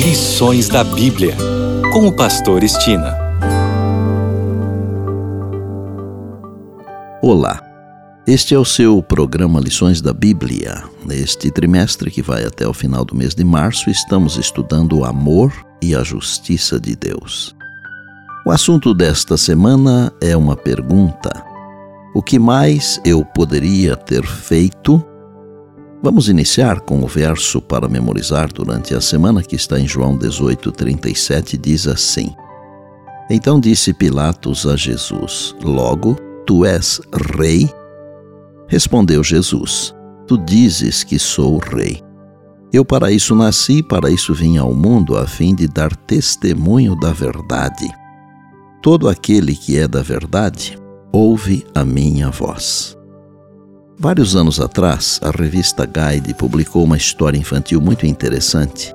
Lições da Bíblia, com o pastor Estina. Olá, este é o seu programa Lições da Bíblia. Neste trimestre que vai até o final do mês de março, estamos estudando o amor e a justiça de Deus. O assunto desta semana é uma pergunta: o que mais eu poderia ter feito? Vamos iniciar com o verso para memorizar durante a semana, que está em João 18:37, diz assim: Então disse Pilatos a Jesus: Logo, tu és rei? Respondeu Jesus: Tu dizes que sou rei. Eu para isso nasci, para isso vim ao mundo, a fim de dar testemunho da verdade. Todo aquele que é da verdade, ouve a minha voz. Vários anos atrás, a revista Guide publicou uma história infantil muito interessante.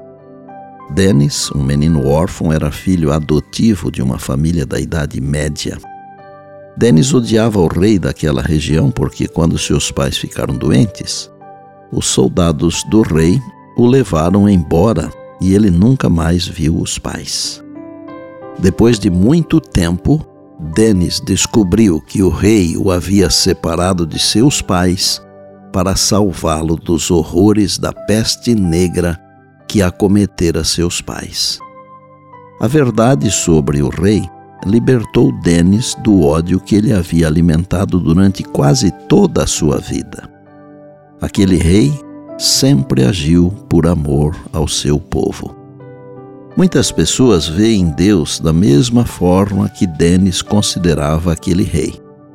Dennis, um menino órfão, era filho adotivo de uma família da Idade Média. Dennis odiava o rei daquela região porque, quando seus pais ficaram doentes, os soldados do rei o levaram embora e ele nunca mais viu os pais. Depois de muito tempo, Dennis descobriu que o rei o havia separado de seus pais para salvá-lo dos horrores da peste negra que acometera seus pais. A verdade sobre o rei libertou Dennis do ódio que ele havia alimentado durante quase toda a sua vida. Aquele rei sempre agiu por amor ao seu povo. Muitas pessoas veem Deus da mesma forma que Dennis considerava aquele rei.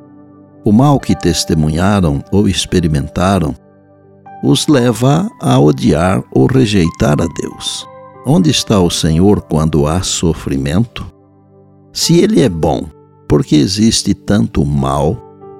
O mal que testemunharam ou experimentaram os leva a odiar ou rejeitar a Deus. Onde está o Senhor quando há sofrimento? Se Ele é bom, por que existe tanto mal?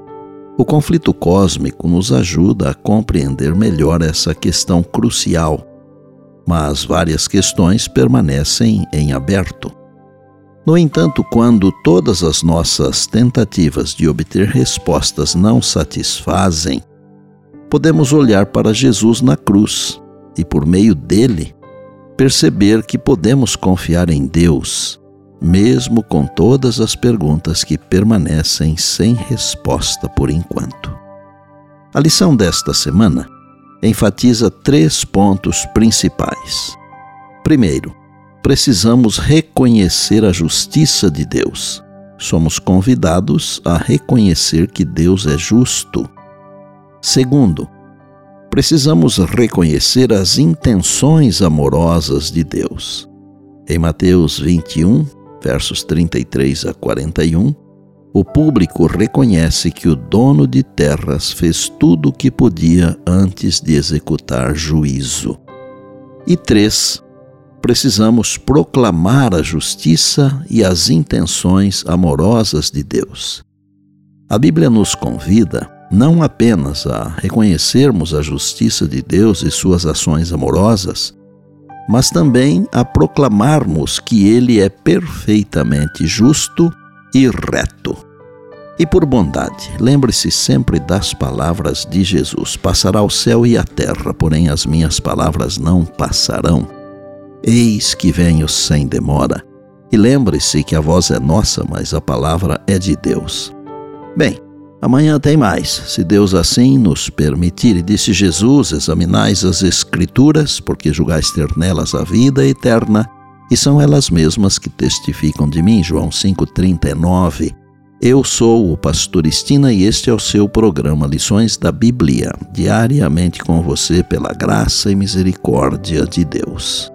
O conflito cósmico nos ajuda a compreender melhor essa questão crucial, mas várias questões permanecem em aberto. No entanto, quando todas as nossas tentativas de obter respostas não satisfazem, podemos olhar para Jesus na cruz e, por meio dele, perceber que podemos confiar em Deus, mesmo com todas as perguntas que permanecem sem resposta por enquanto. A lição desta semana enfatiza 3 pontos principais. Primeiro, precisamos reconhecer a justiça de Deus. Somos convidados a reconhecer que Deus é justo. Segundo, precisamos reconhecer as intenções amorosas de Deus. Em Mateus 21, versos 33 a 41, o público reconhece que o dono de terras fez tudo o que podia antes de executar juízo. E 3, precisamos proclamar a justiça e as intenções amorosas de Deus. A Bíblia nos convida não apenas a reconhecermos a justiça de Deus e suas ações amorosas, mas também a proclamarmos que Ele é perfeitamente justo e reto. E por bondade, lembre-se sempre das palavras de Jesus: passará o céu e a terra, porém as minhas palavras não passarão. Eis que venho sem demora. E lembre-se que a voz é nossa, mas a palavra é de Deus. Bem, amanhã tem mais, se Deus assim nos permitir. E disse Jesus: examinais as Escrituras, porque julgais ter nelas a vida eterna, e são elas mesmas que testificam de mim. João 5:39. Eu sou o pastor Estina e este é o seu programa Lições da Bíblia, diariamente com você pela graça e misericórdia de Deus.